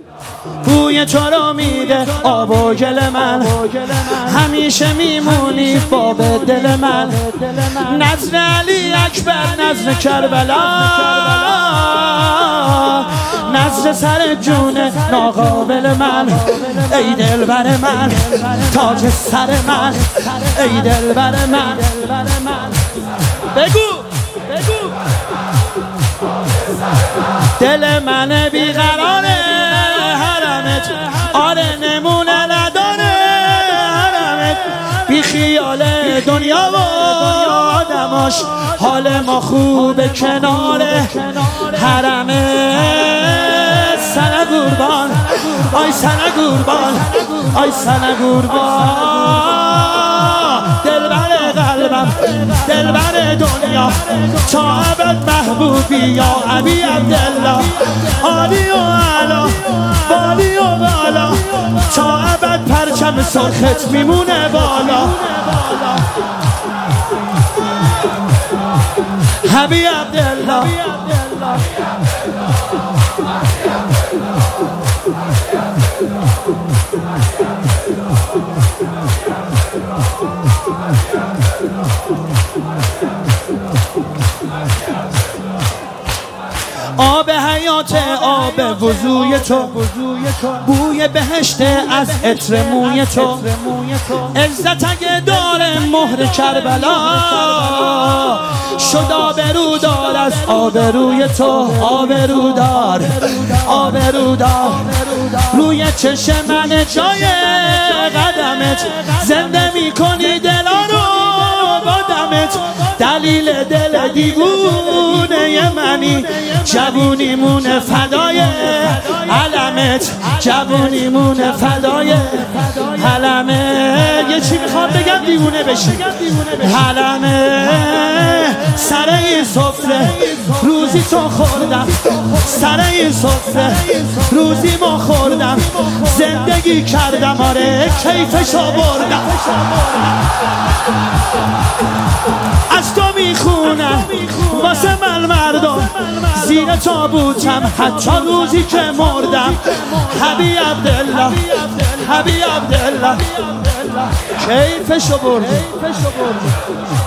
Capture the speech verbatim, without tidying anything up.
بوی تو رو میده آب و گل من، همیشه میمونی باب دل من. نذر علی اکبر، نذر کربلا، نذر سر جون ناقابل من. ای دلبر من، تاج سر من، ای دلبر من. بگو بگو دل من بیقراره حرمت، آره نمونه نداره حرمت. بی خیال دنیا و آدماش، حال ما خوبه کنار حرمت. سنه قربان، آی سنه قربان، آی سنه قربان. دلبر قلبم، دلبر دنیا، تا ابد محبوبی یا ابی عبدالله. عالی و علا، بالی و بالا، تا ابد پرچم سرخت میمونه بالا. ابی عبدالله. آب حیات، آب وضوی تو، بوی بهشت از عطر موی تو. عزت اگه داره مهر کربلا، شد آبرودار از آبروی تو. آبرودار، آبرودار، روی چشم من جای قدمت، زنده میکنی دلا رو با دمت. دلیل دل دیوونه منی، جوونیمون فدای علمت، جوونیمون فدای علمت. یه چی میخوام بگم دیوونه بشی. علمت سر این سفره روزی تو خوردم، سر این سفره روزی ما خوردم. زندگی کردم، آره کیفشو بردم. از تو میخونم واسه من مردم، زیر تابوتم حتی روزی که مردم. حبی عبدالله، حبی عبدالله، کیفشو بردم.